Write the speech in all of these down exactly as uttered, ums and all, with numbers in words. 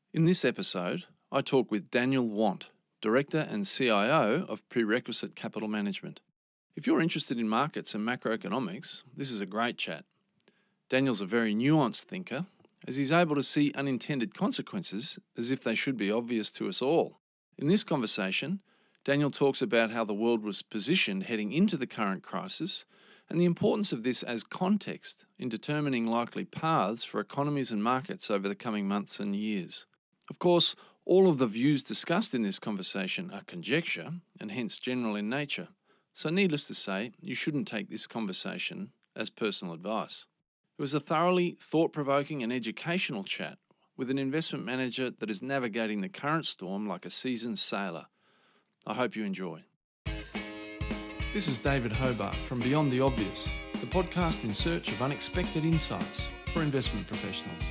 In this episode, I talk with Daniel Want, Director and C I O of Prerequisite Capital Management. If you're interested in markets and macroeconomics, this is a great chat. Daniel's a very nuanced thinker, as he's able to see unintended consequences as if they should be obvious to us all. In this conversation, Daniel talks about how the world was positioned heading into the current crisis and the importance of this as context in determining likely paths for economies and markets over the coming months and years. Of course, all of the views discussed in this conversation are conjecture and hence general in nature, so needless to say, you shouldn't take this conversation as personal advice. It was a thoroughly thought-provoking and educational chat with an investment manager that is navigating the current storm like a seasoned sailor. I hope you enjoy. This is David Hobart from Beyond the Obvious, the podcast in search of unexpected insights for investment professionals.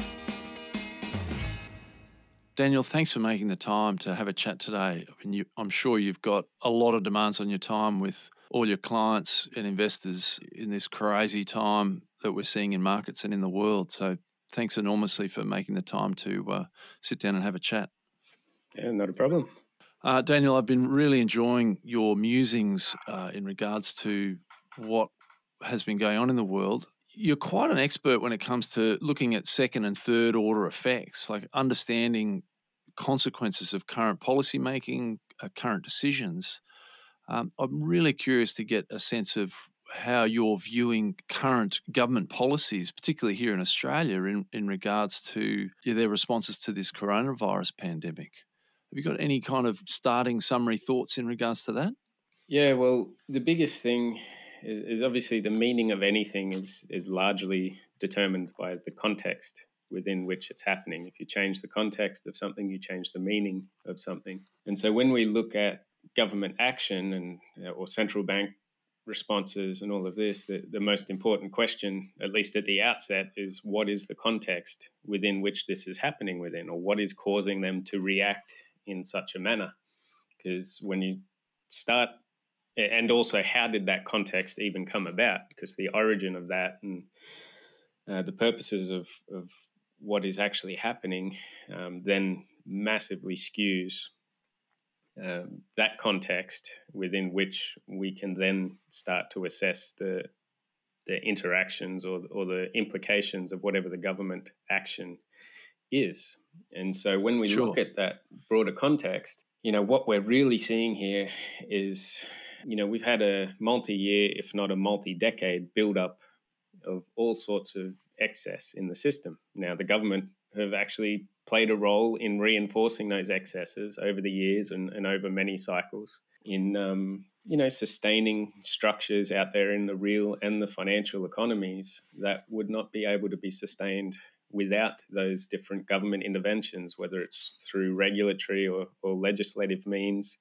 Daniel, thanks for making the time to have a chat today. I mean, you, I'm sure you've got a lot of demands on your time with all your clients and investors in this crazy time that we're seeing in markets and in the world. So thanks enormously for making the time to uh, sit down and have a chat. Yeah, not a problem. Uh, Daniel, I've been really enjoying your musings uh, in regards to what has been going on in the world. You're quite an expert when it comes to looking at second and third order effects, like understanding consequences of current policy making, uh, current decisions. Um, I'm really curious to get a sense of how you're viewing current government policies, particularly here in Australia, in, in regards to yeah, their responses to this coronavirus pandemic. Have you got any kind of starting summary thoughts in regards to that? Yeah, well, the biggest thing is, is obviously the meaning of anything is is largely determined by the context within which it's happening. If you change the context of something, you change the meaning of something. And so when we look at government action and uh, or central bank responses and all of this, the, the most important question, at least at the outset, is what is the context within which this is happening within, or what is causing them to react in such a manner? Because when you start, and also how did that context even come about? Because the origin of that and uh, the purposes of, of what is actually happening um, then massively skews um, that context within which we can then start to assess the the interactions or, or the implications of whatever the government action is. And so when we Sure. look at that broader context, you know, what we're really seeing here is, you know, we've had a multi-year, if not a multi-decade build-up of all sorts of excess in the system. Now, the government have actually played a role in reinforcing those excesses over the years and, and over many cycles in, um, you know, sustaining structures out there in the real and the financial economies that would not be able to be sustained without those different government interventions, whether it's through regulatory or, or legislative means,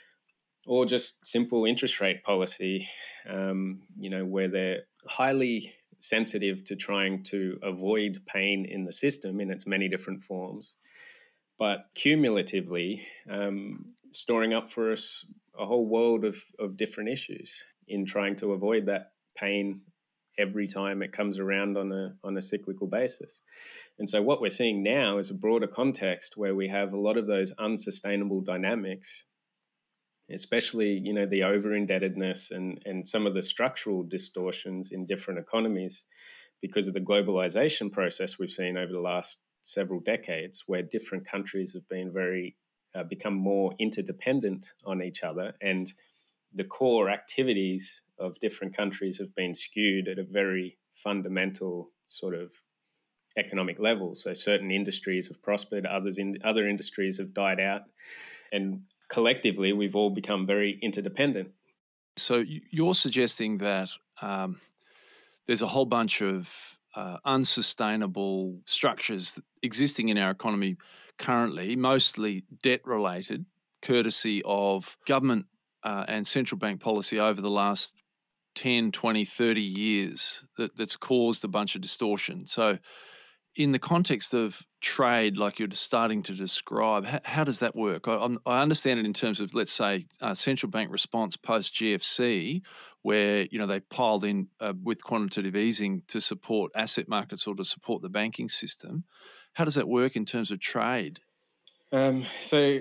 or just simple interest rate policy, um, you know, where they're highly sensitive to trying to avoid pain in the system in its many different forms, but cumulatively um, storing up for us a whole world of, of different issues in trying to avoid that pain every time it comes around on a on a cyclical basis. And so what we're seeing now is a broader context where we have a lot of those unsustainable dynamics, especially, you know, the over-indebtedness and, and some of the structural distortions in different economies because of the globalization process we've seen over the last several decades, where different countries have been very, uh, become more interdependent on each other, and the core activities of different countries have been skewed at a very fundamental sort of economic level. So certain industries have prospered, others in other industries have died out, and collectively we've all become very interdependent. So you're suggesting that um, there's a whole bunch of uh, unsustainable structures existing in our economy currently, mostly debt-related, courtesy of government uh, and central bank policy over the last ten, twenty, thirty years that, that's caused a bunch of distortion. So in the context of trade, like you're starting to describe, how, how does that work? I, I understand it in terms of, let's say, uh, central bank response post-G F C, where, you know, they piled in uh, with quantitative easing to support asset markets or to support the banking system. How does that work in terms of trade? Um, so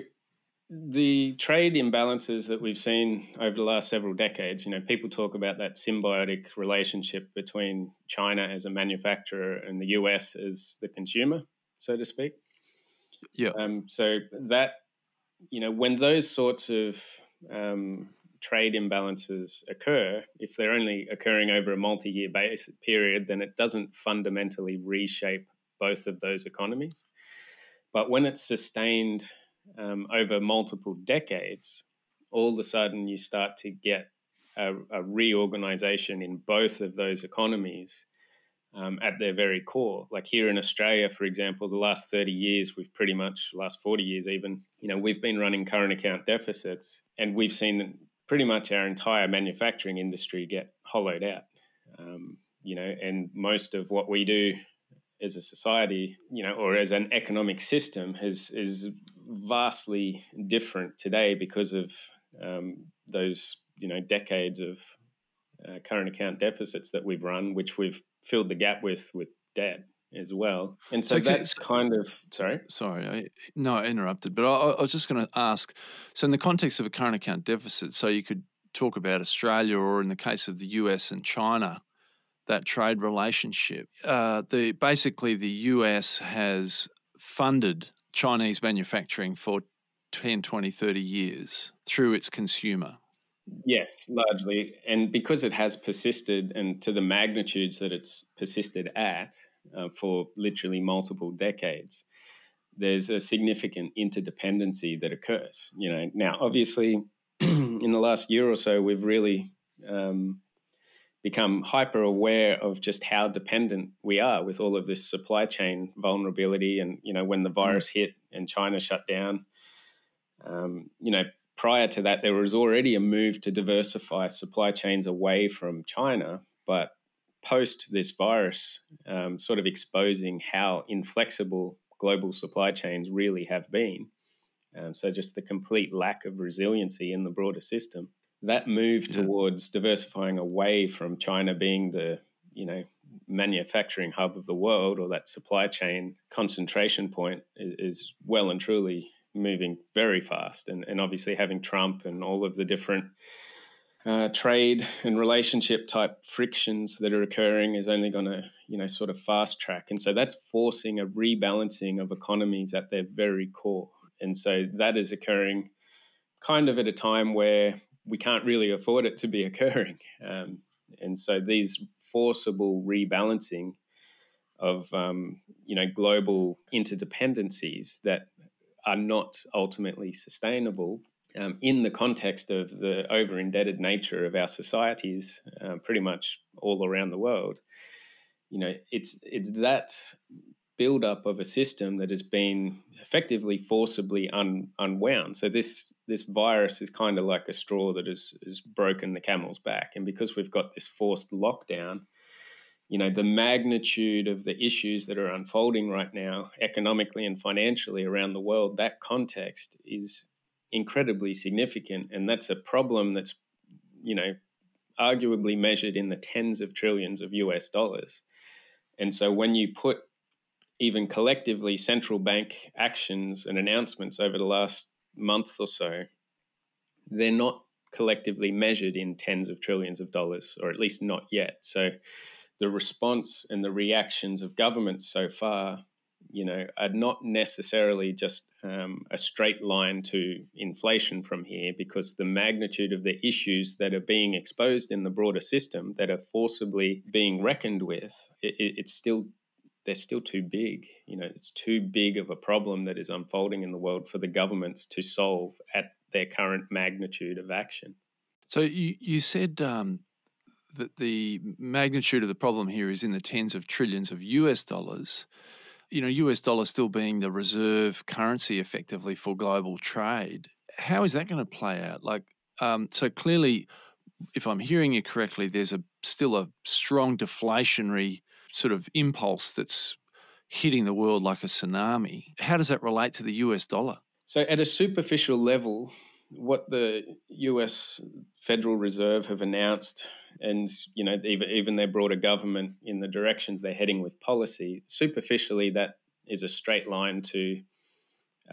the trade imbalances that we've seen over the last several decades, you know, people talk about that symbiotic relationship between China as a manufacturer and the U S as the consumer, so to speak. Yeah. Um, so that, you know, when those sorts of um, trade imbalances occur, if they're only occurring over a multi-year base period, then it doesn't fundamentally reshape both of those economies. But when it's sustained um, over multiple decades, all of a sudden you start to get a, a reorganization in both of those economies um, at their very core. Like here in Australia, for example, the last thirty years, we've pretty much, last forty years even, you know, we've been running current account deficits, and we've seen pretty much our entire manufacturing industry get hollowed out. Um, you know, and most of what we do as a society, you know, or as an economic system is is vastly different today because of um, those, you know, decades of uh, current account deficits that we've run, which we've filled the gap with with debt as well. And so, So, can, that's kind of, sorry. sorry, I, no, I interrupted, but I, I was just going to ask. So, in the context of a current account deficit, so you could talk about Australia, or in the case of the U S and China, that trade relationship. Uh, the basically the U S has funded Chinese manufacturing for ten, twenty, thirty years through its consumer. Yes, largely. And because it has persisted, and to the magnitudes that it's persisted at uh, for literally multiple decades, there's a significant interdependency that occurs. You know, now obviously, in the last year or so, we've really um, become hyper aware of just how dependent we are with all of this supply chain vulnerability. And you know, when the virus mm. hit and China shut down, um, you know, prior to that, there was already a move to diversify supply chains away from China, but post this virus, um, sort of exposing how inflexible global supply chains really have been. Um, so just the complete lack of resiliency in the broader system. That move yeah. towards diversifying away from China being the, you know, manufacturing hub of the world, or that supply chain concentration point, is, is well and truly moving very fast. And, and obviously having Trump and all of the different uh, trade and relationship type frictions that are occurring is only going to, you know, sort of fast track. And so that's forcing a rebalancing of economies at their very core. And so that is occurring kind of at a time where we can't really afford it to be occurring. Um, and so these forcible rebalancing of, um, you know, global interdependencies that are not ultimately sustainable um, in the context of the over-indebted nature of our societies, uh, pretty much all around the world. You know, it's it's that build-up of a system that has been effectively forcibly un, unwound. So this this virus is kind of like a straw that has, has broken the camel's back. And because we've got this forced lockdown, you know, the magnitude of the issues that are unfolding right now, economically and financially around the world, that context is incredibly significant. And that's a problem that's, you know, arguably measured in the tens of trillions of U S dollars. And so when you put even collectively central bank actions and announcements over the last month or so, they're not collectively measured in tens of trillions of dollars, or at least not yet. So the response and the reactions of governments so far, you know, are not necessarily just um, a straight line to inflation from here, because the magnitude of the issues that are being exposed in the broader system that are forcibly being reckoned with, it, it's still they're still too big. You know, it's too big of a problem that is unfolding in the world for the governments to solve at their current magnitude of action. So you, you said um, that the magnitude of the problem here is in the tens of trillions of U S dollars. You know, U S dollar still being the reserve currency effectively for global trade. How is that going to play out? Like, um, so clearly, if I'm hearing you correctly, there's a still a strong deflationary sort of impulse that's hitting the world like a tsunami. How does that relate to the U S dollar? So at a superficial level, what the U S Federal Reserve have announced, and, you know, even, even their broader government in the directions they're heading with policy, superficially that is a straight line to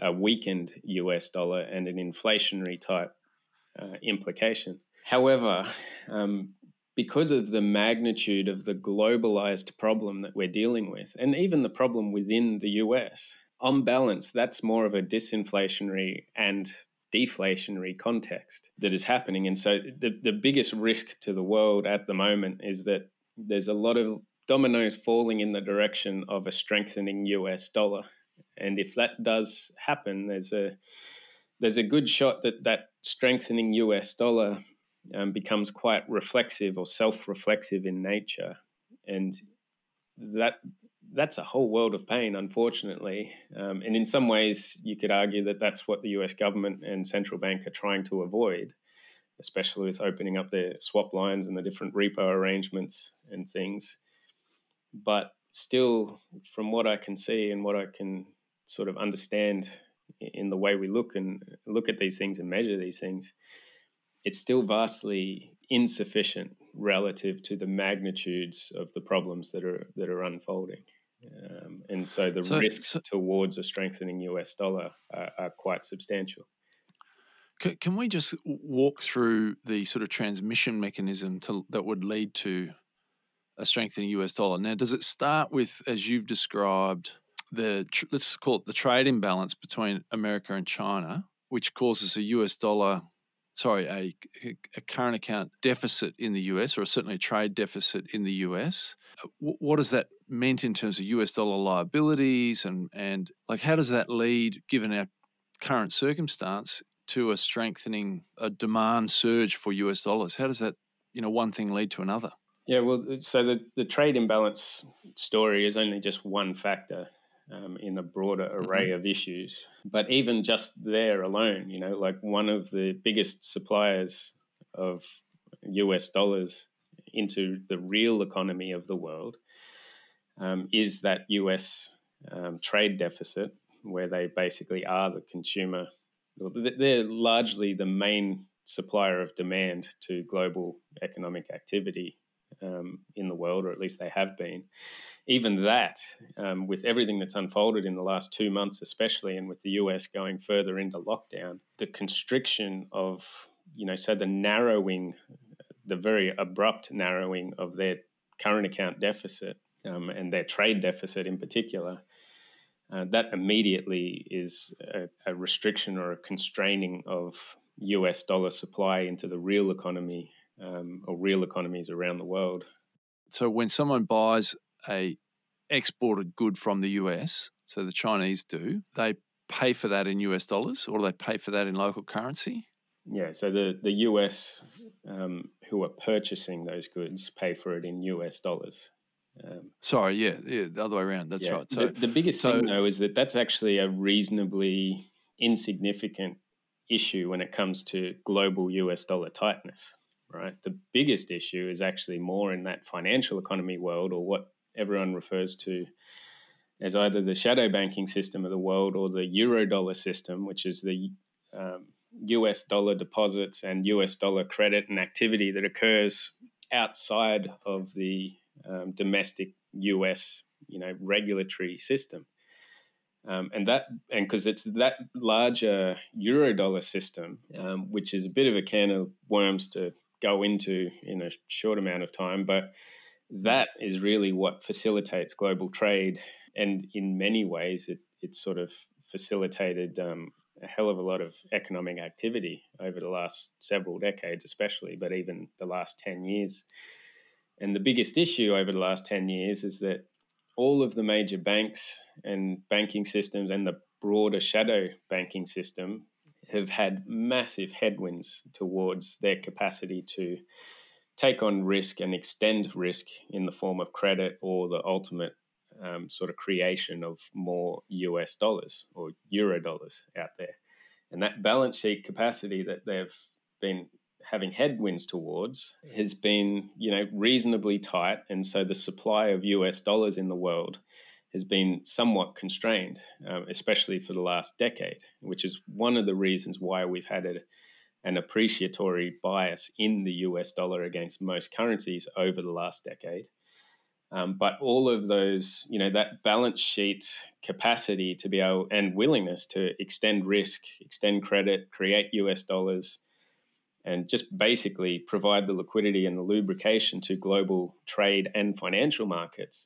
a weakened U S dollar and an inflationary type uh, implication. However, um, because of the magnitude of the globalized problem that we're dealing with, and even the problem within the U S, on balance, that's more of a disinflationary and deflationary context that is happening. And so the, the biggest risk to the world at the moment is that there's a lot of dominoes falling in the direction of a strengthening U S dollar. And if that does happen, there's a there's a good shot that that strengthening U S dollar um, becomes quite reflexive or self-reflexive in nature. And that that's a whole world of pain, unfortunately. Um, and in some ways, you could argue that that's what the U S government and central bank are trying to avoid, especially with opening up their swap lines and the different repo arrangements and things. But still, from what I can see and what I can sort of understand in the way we look and look at these things and measure these things, it's still vastly insufficient relative to the magnitudes of the problems that are that are unfolding. Um, and so the so, risks so towards a strengthening U S dollar are, are quite substantial. can, can we just walk through the sort of transmission mechanism to, that would lead to a strengthening U S dollar? Now, does it start with, as you've described, the tr- let's call it the trade imbalance between America and China, which causes a U S dollar, sorry, a, a current account deficit in the U S, or certainly a trade deficit in the U S? What does that meant in terms of U S dollar liabilities, and and like how does that lead, given our current circumstance, to a strengthening, a demand surge for U S dollars? How does that, you know, one thing lead to another? Yeah, well, so the, the trade imbalance story is only just one factor um, in a broader array mm-hmm. of issues. But even just there alone, you know, like one of the biggest suppliers of U S dollars into the real economy of the world um, is that U S um, trade deficit, where they basically are the consumer. They're largely the main supplier of demand to global economic activity um, in the world, or at least they have been. Even that, um, with everything that's unfolded in the last two months especially, and with the U S going further into lockdown, the constriction of, you know, so the narrowing, the very abrupt narrowing of their current account deficit um, and their trade deficit in particular, uh, that immediately is a, a restriction or a constraining of U S dollar supply into the real economy um, or real economies around the world. So when someone buys a exported good from the U S, so the Chinese do, they pay for that in U S dollars, or do they pay for that in local currency? Yeah, so the, the U S um, who are purchasing those goods pay for it in U S dollars. Um, Sorry, yeah, yeah, the other way around. That's yeah. right. So the, the biggest so, thing, though, is that that's actually a reasonably insignificant issue when it comes to global U S dollar tightness, right? The biggest issue is actually more in that financial economy world, or what everyone refers to as either the shadow banking system of the world or the Eurodollar system, which is the um, U S dollar deposits and U S dollar credit and activity that occurs outside of the um, domestic U S, you know, regulatory system. Um, and that, and because it's that larger Eurodollar system, um, which is a bit of a can of worms to go into in a short amount of time, but that is really what facilitates global trade. And in many ways, it, it sort of facilitated um, a hell of a lot of economic activity over the last several decades, especially, but even the last ten years. And the biggest issue over the last ten years is that all of the major banks and banking systems and the broader shadow banking system have had massive headwinds towards their capacity to take on risk and extend risk in the form of credit, or the ultimate um, sort of creation of more U S dollars or Euro dollars out there. And that balance sheet capacity that they've been having headwinds towards has been, you know, reasonably tight. And so the supply of U S dollars in the world has been somewhat constrained, um, especially for the last decade, which is one of the reasons why we've had a, an appreciatory bias in the U S dollar against most currencies over the last decade. Um, but all of those, you know, that balance sheet capacity to be able and willingness to extend risk, extend credit, create U S dollars, and just basically provide the liquidity and the lubrication to global trade and financial markets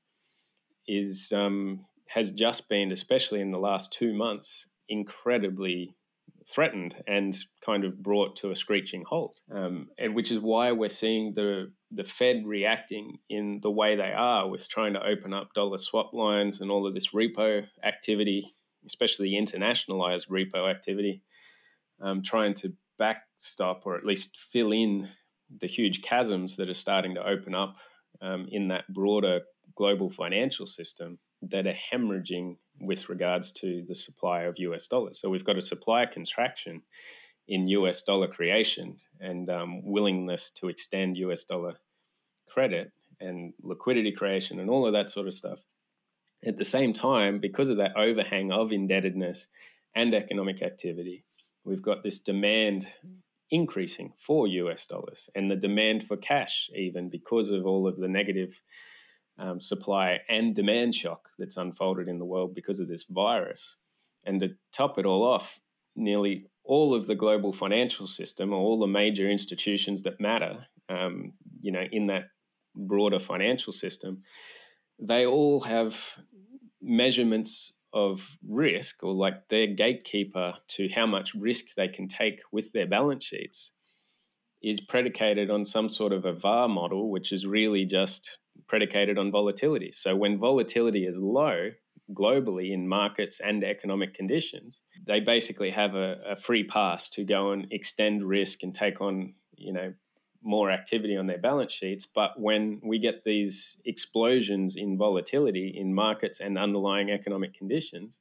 is um, has just been, especially in the last two months, incredibly threatened and kind of brought to a screeching halt, um, and which is why we're seeing the the Fed reacting in the way they are, with trying to open up dollar swap lines and all of this repo activity, especially internationalized repo activity, um, trying to backstop or at least fill in the huge chasms that are starting to open up um, in that broader global financial system that are hemorrhaging with regards to the supply of U S dollars. So we've got a supply contraction in U S dollar creation and um, willingness to extend U S dollar credit and liquidity creation and all of that sort of stuff. At the same time, because of that overhang of indebtedness and economic activity, we've got this demand increasing for U S dollars and the demand for cash, even because of all of the negative um, supply and demand shock that's unfolded in the world because of this virus. And to top it all off, nearly all of the global financial system, or all the major institutions that matter, um, you know, in that broader financial system, they all have measurements of risk, or like their gatekeeper to how much risk they can take with their balance sheets is predicated on some sort of a V A R model, which is really just predicated on volatility. So when volatility is low globally in markets and economic conditions, they basically have a, a free pass to go and extend risk and take on, you know, more activity on their balance sheets. But when we get these explosions in volatility in markets and underlying economic conditions,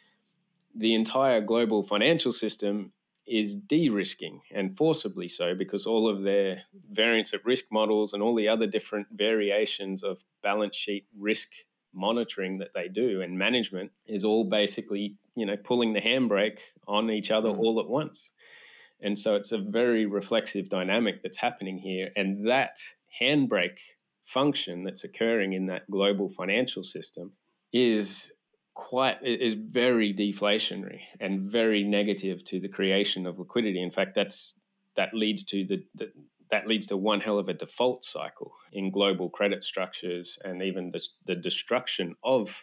the entire global financial system is de-risking, and forcibly so, because all of their variance of risk models and all the other different variations of balance sheet risk monitoring that they do and management is all basically, you know, pulling the handbrake on each other mm. all at once. And so it's a very reflexive dynamic that's happening here. And that handbrake function that's occurring in that global financial system is quite is very deflationary and very negative to the creation of liquidity. In fact, that's that leads to the, the that leads to one hell of a default cycle in global credit structures, and even the, the destruction of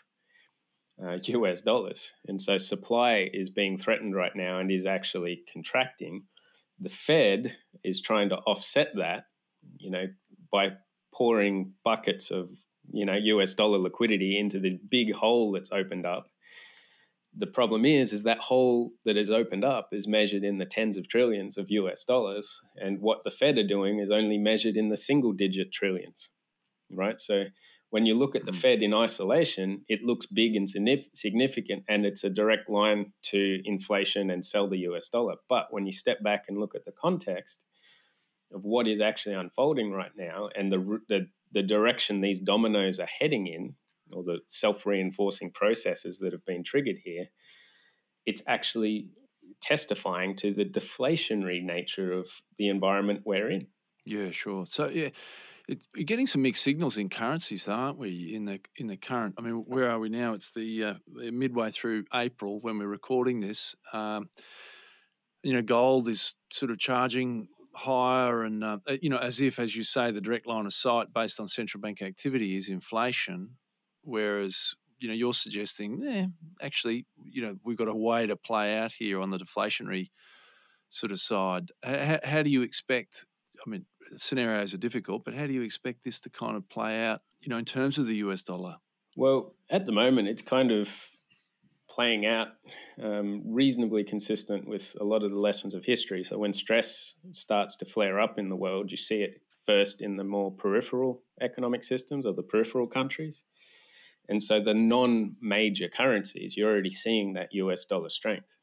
uh, U S dollars. And so supply is being threatened right now and is actually contracting. The Fed is trying to offset that, you know, by pouring buckets of, you know, U S dollar liquidity into this big hole that's opened up. The problem is, is that hole that is opened up is measured in the tens of trillions of U S dollars. And what the Fed are doing is only measured in the single digit trillions, right? So when you look at the Fed in isolation, it looks big and significant, and it's a direct line to inflation and sell the U S dollar. But when you step back and look at the context of what is actually unfolding right now and the the, the direction these dominoes are heading in, or the self-reinforcing processes that have been triggered here, it's actually testifying to the deflationary nature of the environment we're in. Yeah, sure. So, yeah, it, you're getting some mixed signals in currencies, though, aren't we, in the in the current? I mean, where are we now? It's the uh, midway through April when we're recording this. Um, you know, gold is sort of charging higher, and, uh, you know, as if, as you say, the direct line of sight based on central bank activity is inflation, whereas, you know, you're suggesting, eh, actually, you know, we've got a way to play out here on the deflationary sort of side. How, how do you expect, I mean, scenarios are difficult, but how do you expect this to kind of play out, you know, in terms of the U S dollar? Well, at the moment, it's kind of playing out um, reasonably consistent with a lot of the lessons of history. So when stress starts to flare up in the world, you see it first in the more peripheral economic systems, or the peripheral countries. And so the non-major currencies, you're already seeing that U S dollar strength.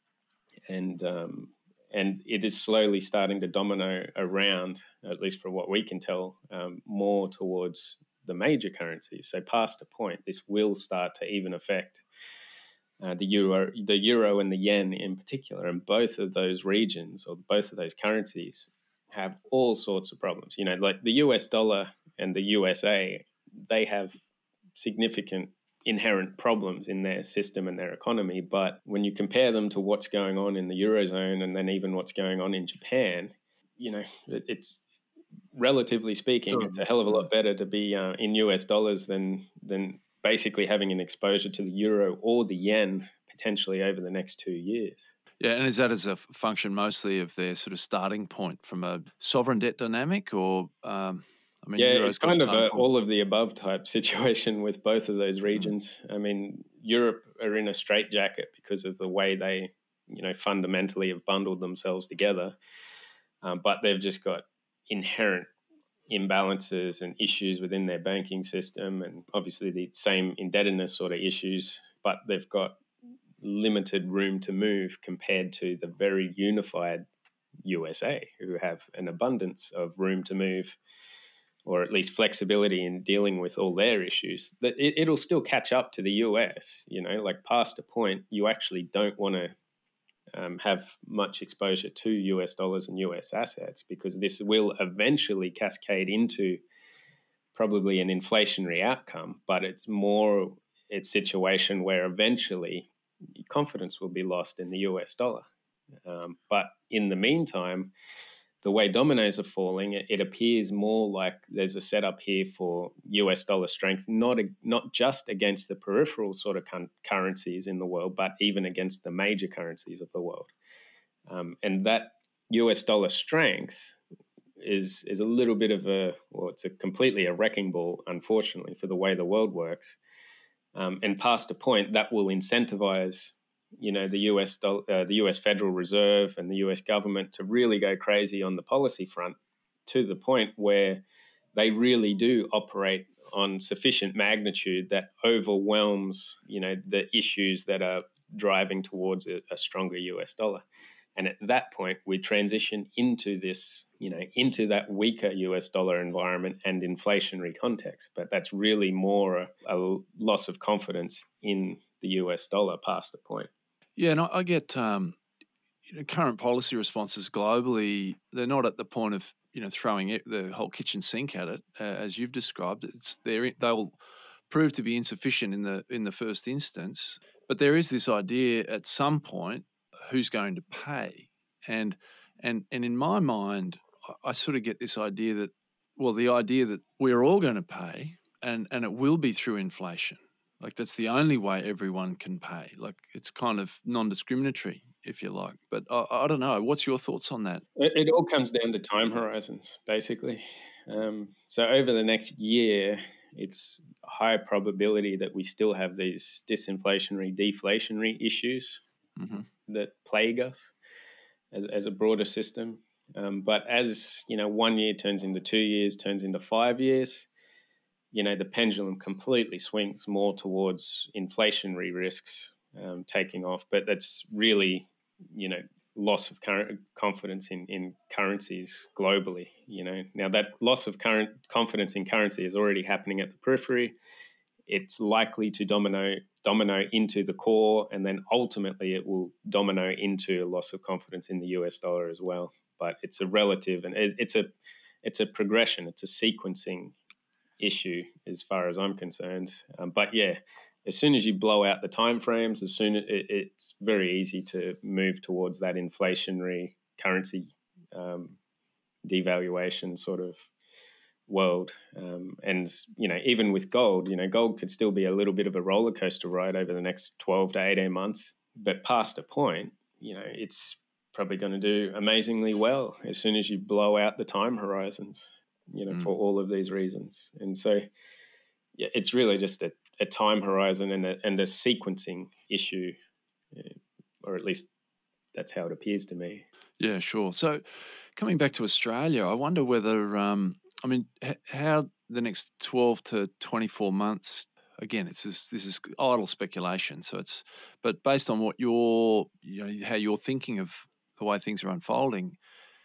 And um, and it is slowly starting to domino around, at least for what we can tell, um, more towards the major currencies. So past a point, this will start to even affect uh, the euro, the euro and the yen in particular. And both of those regions, or both of those currencies, have all sorts of problems. You know, like the U S dollar and the U S A, they have significant inherent problems in their system and their economy. But when you compare them to what's going on in the Eurozone and then even what's going on in Japan, you know, it, it's relatively speaking, Sure. it's a hell of a lot better to be uh, in U S dollars than than basically having an exposure to the euro or the yen potentially over the next two years. Yeah, and is that as a function mostly of their sort of starting point from a sovereign debt dynamic, or um, I mean, yeah, Euro's it's got kind its of own a point. all of the above type situation with both of those regions. Mm. I mean, Europe are in a straitjacket because of the way they, you know, fundamentally have bundled themselves together, um, but they've just got inherent imbalances and issues within their banking system, and obviously the same indebtedness sort of issues, but they've got limited room to move compared to the very unified U S A, who have an abundance of room to move, or at least flexibility in dealing with all their issues. That it, it'll still catch up to the U S, you know, like past a point, you actually don't want to Um, have much exposure to U S dollars and U S assets, because this will eventually cascade into probably an inflationary outcome, but it's more it's situation where eventually confidence will be lost in the U S dollar. Um, but in the meantime, the way dominoes are falling, it, it appears more like there's a setup here for U S dollar strength, not a, not just against the peripheral sort of con- currencies in the world, but even against the major currencies of the world. Um, and that U S dollar strength is is a little bit of a, well, it's a completely a wrecking ball, unfortunately, for the way the world works. Um, and past a point, that will incentivize, you know, the U S do- uh, the U S Federal Reserve and the U S government to really go crazy on the policy front, to the point where they really do operate on sufficient magnitude that overwhelms, you know, the issues that are driving towards a, a stronger U S dollar. And at that point, we transition into this, you know, into that weaker U S dollar environment and inflationary context. But that's really more a, a loss of confidence in the U S dollar past the point. Yeah, and I, I get um, you know, current policy responses globally. They're not at the point of, you know, throwing it, the whole kitchen sink at it, uh, as you've described. It's they'll prove to be insufficient in the in the first instance. But there is this idea at some point, who's going to pay, and and and in my mind, I, I sort of get this idea that, well, the idea that we're all going to pay, and and it will be through inflation. Like that's the only way everyone can pay. Like it's kind of non-discriminatory, if you like. But I, I don't know. What's your thoughts on that? It, it all comes down to time horizons, basically. Um, so over the next year, it's a high probability that we still have these disinflationary, deflationary issues mm-hmm. that plague us as, as a broader system. Um, but as, you know, one year turns into two years, turns into five years, you know, the pendulum completely swings more towards inflationary risks um, taking off. But that's really, you know, loss of current confidence in, in currencies globally. You know, now that loss of current confidence in currency is already happening at the periphery. It's likely to domino domino into the core, and then ultimately it will domino into a loss of confidence in the U S dollar as well. But it's a relative, and it's a it's a progression. It's a sequencing issue as far as I'm concerned. Um, but yeah, as soon as you blow out the timeframes, as soon as it, it's very easy to move towards that inflationary currency um, devaluation sort of world. Um, and, you know, even with gold, you know, gold could still be a little bit of a roller coaster ride over the next twelve to eighteen months. But past a point, you know, it's probably going to do amazingly well as soon as you blow out the time horizons, you know, mm. for all of these reasons. And so, yeah, it's really just a, a time horizon and a, and a sequencing issue, or at least that's how it appears to me. Yeah, sure. So coming back to Australia, I wonder whether, um, I mean, h- how the next twelve to twenty-four months, again, it's just, this is idle speculation. So it's, but based on what you're, you know, how you're thinking of the way things are unfolding,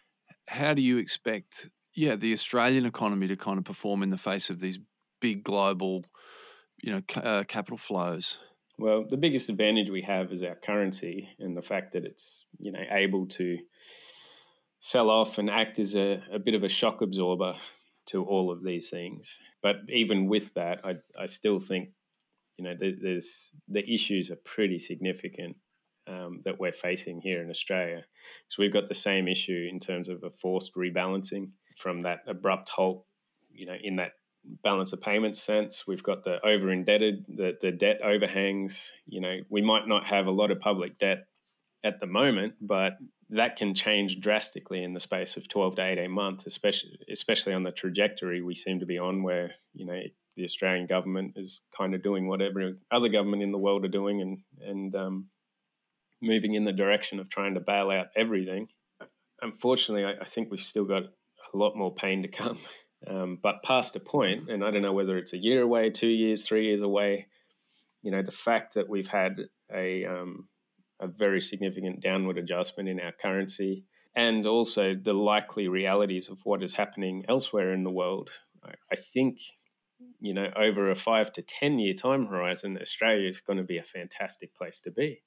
how do you expect, yeah, the Australian economy to kind of perform in the face of these big global, you know, ca- uh, capital flows? Well, the biggest advantage we have is our currency and the fact that it's, you know, able to sell off and act as a, a bit of a shock absorber to all of these things. But even with that, I, I still think, you know, there, there's the issues are pretty significant um, that we're facing here in Australia. So we've got the same issue in terms of a forced rebalancing from that abrupt halt, you know, in that balance of payments sense. We've got the over indebted, the, the debt overhangs. You know, we might not have a lot of public debt at the moment, but that can change drastically in the space of twelve to eighteen months, especially especially on the trajectory we seem to be on, where, you know, the Australian government is kind of doing what every other government in the world are doing, and and um, moving in the direction of trying to bail out everything. Unfortunately, I, I think we've still got a lot more pain to come. Um, but past a point, and I don't know whether it's a year away, two years, three years away, you know, the fact that we've had a um, a very significant downward adjustment in our currency, and also the likely realities of what is happening elsewhere in the world, I, I think, you know, over a five to ten year time horizon, Australia is going to be a fantastic place to be.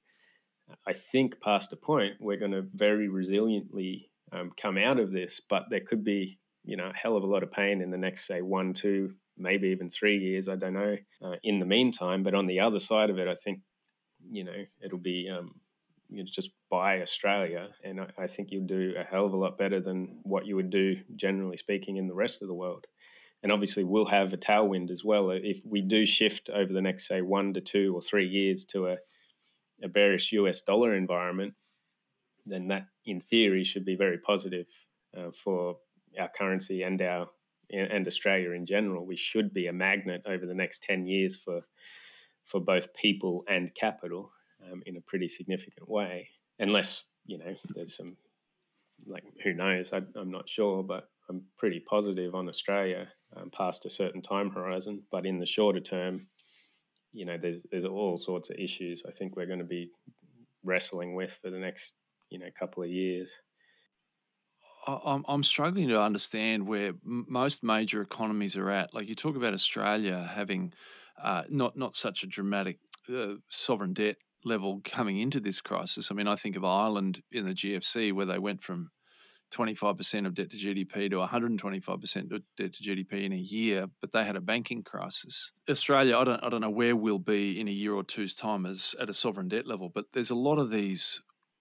I think past a point, we're going to very resiliently um, come out of this, but there could be, you know, a hell of a lot of pain in the next, say, one, two, maybe even three years. I don't know. Uh, in the meantime, but on the other side of it, I think, you know, it'll be um, you know, just buy Australia, and I, I think you'll do a hell of a lot better than what you would do, generally speaking, in the rest of the world. And obviously, we'll have a tailwind as well if we do shift over the next, say, one to two or three years to a a bearish U S dollar environment, then that, in theory, should be very positive uh, for our currency and our and Australia in general. We should be a magnet over the next ten years for for both people and capital um, in a pretty significant way, unless, you know, there's some, like, who knows, I, I'm not sure, but I'm pretty positive on Australia um, past a certain time horizon. But in the shorter term, you know, there's there's all sorts of issues I think we're going to be wrestling with for the next, you know, couple of years. I'm I'm struggling to understand where m- most major economies are at. Like, you talk about Australia having uh, not not such a dramatic uh, sovereign debt level coming into this crisis. I mean, I think of Ireland in the G F C, where they went from twenty-five percent of debt to G D P to one hundred twenty-five percent of debt to G D P in a year, but they had a banking crisis. Australia, I don't, I don't know where we'll be in a year or two's time as at a sovereign debt level, but there's a lot of these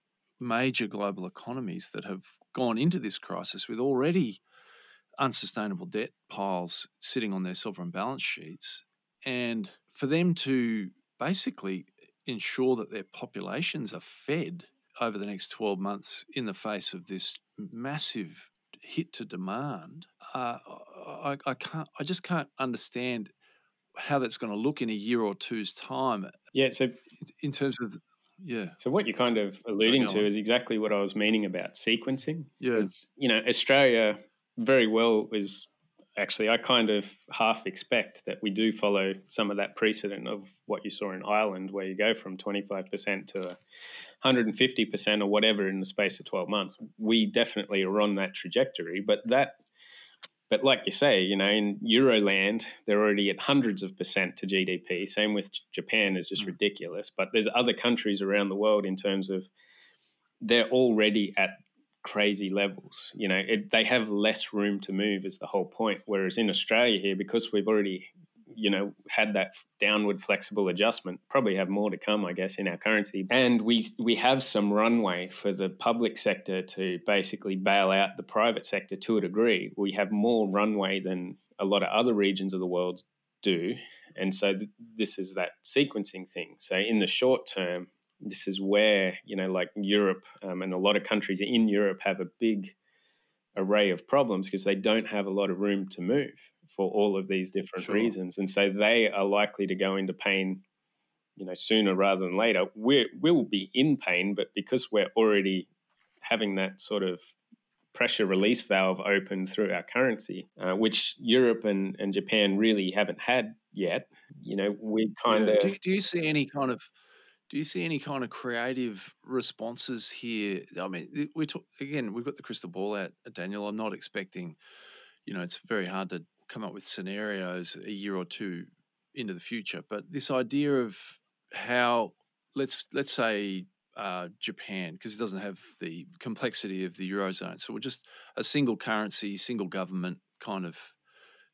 major global economies that have gone into this crisis with already unsustainable debt piles sitting on their sovereign balance sheets. And for them to basically ensure that their populations are fed over the next twelve months in the face of this massive hit to demand, uh, I, I can't. I just can't understand how that's going to look in a year or two's time. Yeah. So, in terms of, yeah. So what you're kind of alluding Sorry, to is exactly what I was meaning about sequencing. Yeah. Because, you know, Australia very well is actually, I kind of half expect that we do follow some of that precedent of what you saw in Ireland, where you go from twenty-five percent to one hundred fifty percent or whatever in the space of twelve months. We definitely are on that trajectory, but that, but like you say, you know, in Euroland, they're already at hundreds of percent to G D P. Same with Japan is just mm. ridiculous. But there's other countries around the world in terms of they're already at crazy levels. You know, it, they have less room to move is the whole point. Whereas in Australia here, because we've already, you know, had that downward flexible adjustment, probably have more to come, I guess, in our currency. And we we have some runway for the public sector to basically bail out the private sector to a degree. We have more runway than a lot of other regions of the world do. And so th- this is that sequencing thing. So in the short term, this is where, you know, like Europe um, and a lot of countries in Europe have a big array of problems because they don't have a lot of room to move for all of these different sure. reasons. And so they are likely to go into pain, you know, sooner rather than later. We will be in pain, but because we're already having that sort of pressure release valve open through our currency, uh, which Europe and, and Japan really haven't had yet, you know, we kind of... Yeah. Do, do you see any kind of Do you see any kind of creative responses here? I mean, we talk, again, we've got the crystal ball out, Daniel. I'm not expecting, you know, it's very hard to come up with scenarios a year or two into the future. But this idea of how, let's let's say uh, Japan, because it doesn't have the complexity of the Eurozone. So we're just a single currency, single government kind of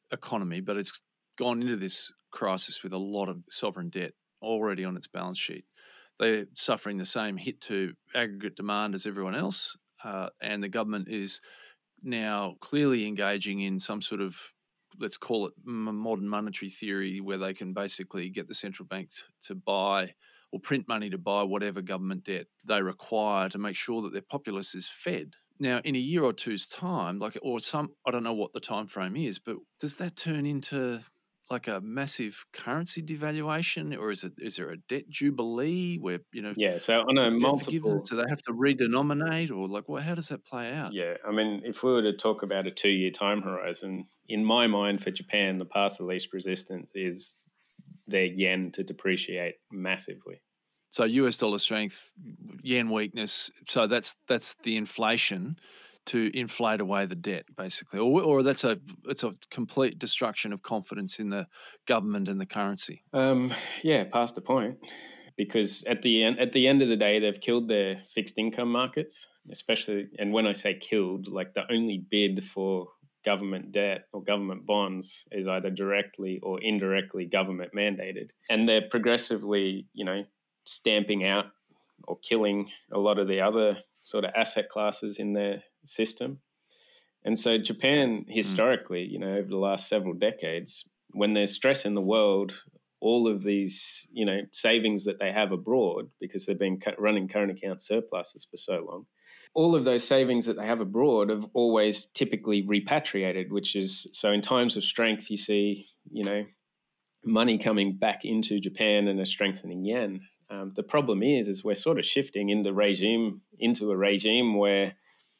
economy, but it's gone into this crisis with a lot of sovereign debt already on its balance sheet. They're suffering the same hit to aggregate demand as everyone else, uh, and the government is now clearly engaging in some sort of, let's call it modern monetary theory, where they can basically get the central bank to buy or print money to buy whatever government debt they require to make sure that their populace is fed. Now, in a year or two's time, like, or some, I don't know what the time frame is, but does that turn into like a massive currency devaluation, or is it is there a debt jubilee where, you know, Yeah, so on a debt multiple, forgiveness, do they have to redenominate, or like, what? How does that play out? yeah, I mean, if we were to talk about a two-year time horizon, in my mind, for Japan, the path of least resistance is their yen to depreciate massively. So U S dollar strength, yen weakness. So that's that's the inflation to inflate away the debt, basically, or or that's a it's a complete destruction of confidence in the government and the currency. Um, yeah, past the point, because at the end at the end of the day, they've killed their fixed income markets, especially. And when I say killed, like the only bid for government debt or government bonds is either directly or indirectly government mandated, and they're progressively, you know, stamping out or killing a lot of the other sort of asset classes in their system. And so Japan, historically, mm. you know, over the last several decades, when there's stress in the world, all of these, you know, savings that they have abroad, because they've been running current account surpluses for so long, all of those savings that they have abroad have always typically repatriated, which is, so in times of strength, you see, you know, money coming back into Japan and a strengthening yen. Um, the problem is, is we're sort of shifting into regime into a regime where,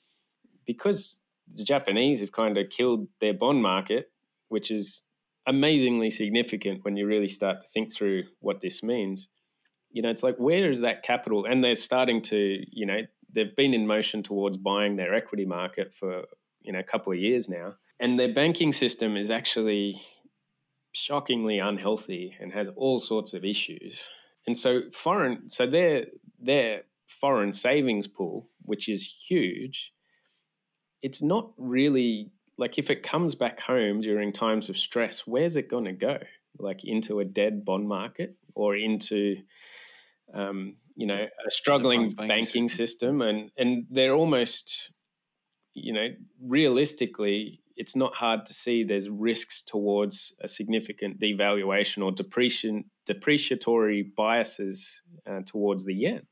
because the Japanese have kind of killed their bond market, which is amazingly significant when you really start to think through what this means. You know, it's like, where is that capital? And they're starting to, you know, they've been in motion towards buying their equity market for, you know, a couple of years now. And their banking system is actually shockingly unhealthy and has all sorts of issues. And so foreign, so their their foreign savings pool, which is huge, it's not really, like, if it comes back home during times of stress, where's it going to go? Like, into a dead bond market or into, um, you know, a struggling banking, banking system. system. And, and they're almost, you know, realistically, it's not hard to see there's risks towards a significant devaluation or depreciation, depreciatory biases uh, towards the yen.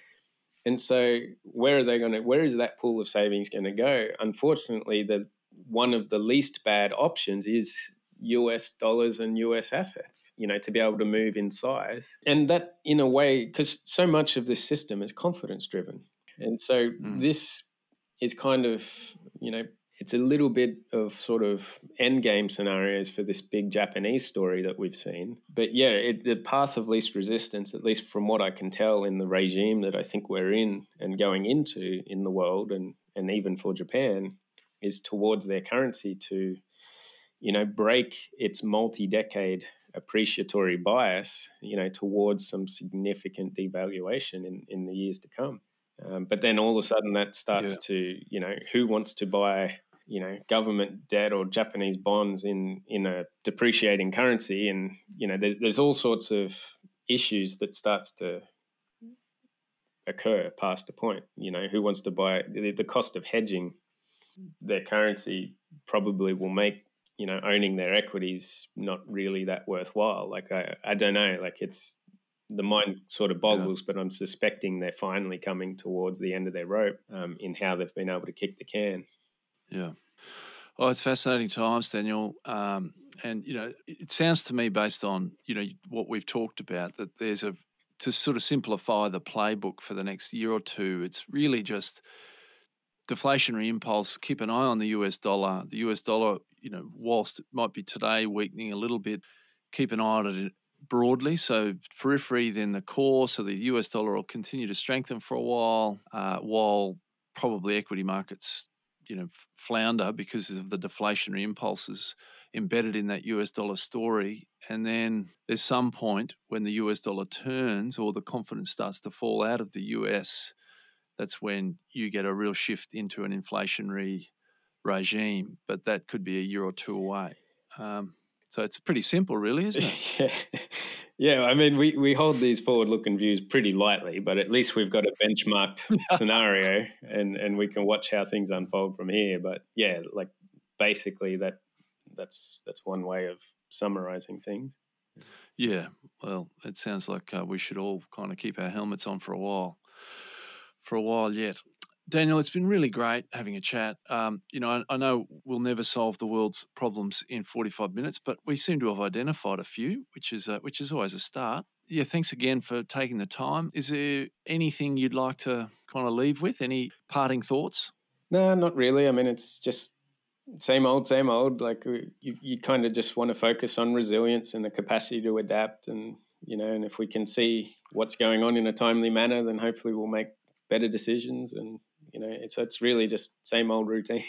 And so where are they going to, where is that pool of savings going to go? Unfortunately, the one of the least bad options is U S dollars and U S assets, you know, to be able to move in size. And that, in a way, because so much of this system is confidence driven. And so mm. this is kind of, you know, it's a little bit of sort of end game scenarios for this big Japanese story that we've seen. But yeah, it, the path of least resistance, at least from what I can tell in the regime that I think we're in and going into in the world, and, and even for Japan, is towards their currency to, you know, break its multi-decade appreciatory bias, you know, towards some significant devaluation in, in the years to come. Um, but then all of a sudden that starts yeah. to, you know, who wants to buy, you know, government debt or Japanese bonds in, in a depreciating currency? And, you know, there, there's all sorts of issues that starts to occur past a point. You know, who wants to buy, the, the cost of hedging their currency probably will make, you know, owning their equities not really that worthwhile. Like, I, I don't know, like it's, the mind sort of boggles, yeah. but I'm suspecting they're finally coming towards the end of their rope um, in how they've been able to kick the can. Yeah. Oh, it's fascinating times, Daniel. Um, and, you know, it sounds to me, based on, you know, what we've talked about, that there's a, to sort of simplify the playbook for the next year or two, it's really just deflationary impulse. Keep an eye on the U S dollar. The U S dollar, you know, whilst it might be today weakening a little bit, keep an eye on it broadly. So periphery, then the core. So the U S dollar will continue to strengthen for a while, uh, while probably equity markets, you know, flounder because of the deflationary impulses embedded in that U S dollar story. And then there's some point when the U S dollar turns or the confidence starts to fall out of the U S, that's when you get a real shift into an inflationary regime. But that could be a year or two away. Um, so it's pretty simple, really, isn't it? yeah. yeah, I mean, we, we hold these forward-looking views pretty lightly, but at least we've got a benchmarked scenario and, and we can watch how things unfold from here. But yeah, like basically that that's that's one way of summarizing things. Yeah, well, it sounds like uh, we should all kind of keep our helmets on for a while, for a while yet. Daniel, it's been really great having a chat. Um, you know, I, I know we'll never solve the world's problems in forty-five minutes, but we seem to have identified a few, which is uh, which is always a start. Yeah, thanks again for taking the time. Is there anything you'd like to kind of leave with? Any parting thoughts? No, not really. I mean, it's just same old, same old. Like you, you kind of just want to focus on resilience and the capacity to adapt, and you know, and if we can see what's going on in a timely manner, then hopefully we'll make better decisions. And you know, it's it's really just same old routine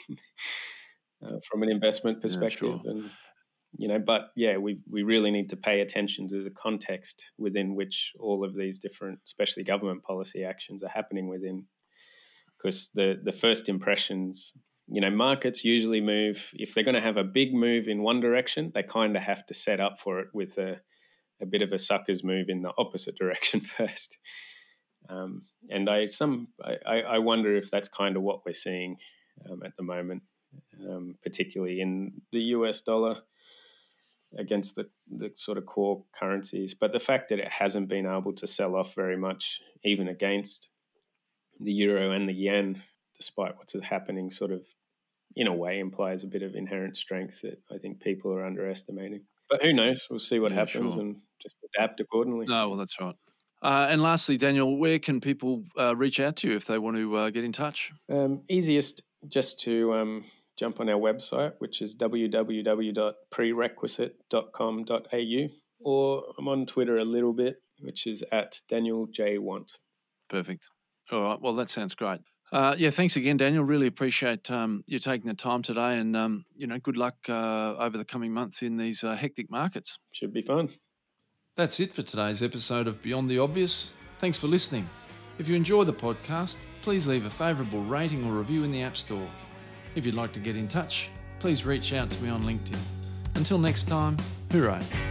uh, from an investment perspective. Yeah, sure. And you know, but yeah, we we really need to pay attention to the context within which all of these different, especially government policy actions, are happening within. Because the the first impressions, you know, markets usually move, if they're going to have a big move in one direction, they kind of have to set up for it with a, a bit of a sucker's move in the opposite direction first. Um, and I some I, I wonder if that's kind of what we're seeing um, at the moment, um, particularly in the U S dollar against the, the sort of core currencies. But the fact that it hasn't been able to sell off very much, even against the euro and the yen, despite what's happening, sort of in a way implies a bit of inherent strength that I think people are underestimating. But who knows? We'll see what yeah, happens sure. and just adapt accordingly. No, well, that's right. Uh, and lastly, Daniel, where can people uh, reach out to you if they want to uh, get in touch? Um, easiest just to um, jump on our website, which is w w w dot prerequisite dot com dot a u, or I'm on Twitter a little bit, which is at Daniel J. Want. Perfect. All right. Well, that sounds great. Uh, yeah, thanks again, Daniel. Really appreciate um, you taking the time today, and um, you know, good luck uh, over the coming months in these uh, hectic markets. Should be fun. That's it for today's episode of Beyond the Obvious. Thanks for listening. If you enjoy the podcast, please leave a favourable rating or review in the App Store. If you'd like to get in touch, please reach out to me on LinkedIn. Until next time, hooray.